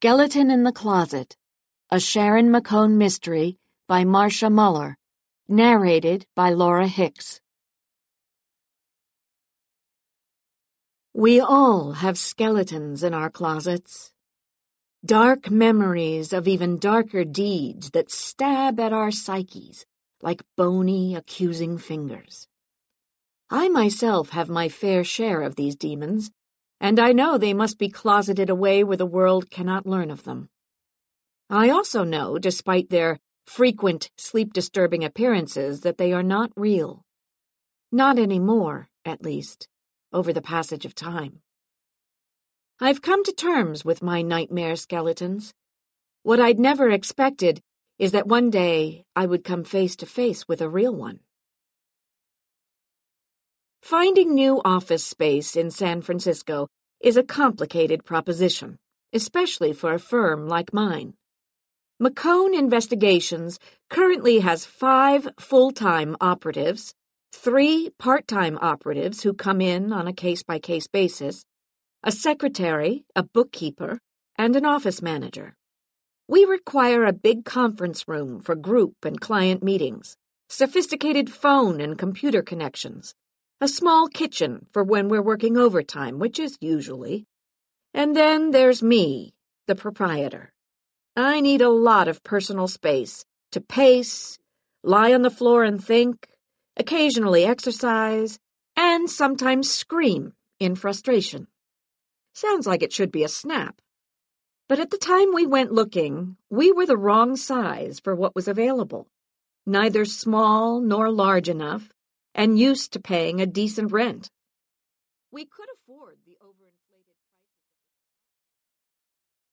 Skeleton in the Closet, a Sharon McCone mystery by Marcia Muller, narrated by Laura Hicks. We all have skeletons in our closets. Dark memories of even darker deeds that stab at our psyches like bony, accusing fingers. I myself have my fair share of these demons, and I know they must be closeted away where the world cannot learn of them. I also know, despite their frequent sleep-disturbing appearances, that they are not real. Not anymore, at least, over the passage of time. I've come to terms with my nightmare skeletons. What I'd never expected is that one day I would come face to face with a real one. Finding new office space in San Francisco is a complicated proposition, especially for a firm like mine. McCone Investigations currently has 5 full-time operatives, 3 part-time operatives who come in on a case-by-case basis, a secretary, a bookkeeper, and an office manager. We require a big conference room for group and client meetings, sophisticated phone and computer connections, a small kitchen for when we're working overtime, which is usually. And then there's me, the proprietor. I need a lot of personal space to pace, lie on the floor and think, occasionally exercise, and sometimes scream in frustration. Sounds like it should be a snap. But at the time we went looking, we were the wrong size for what was available. Neither small nor large enough, and used to paying a decent rent. We could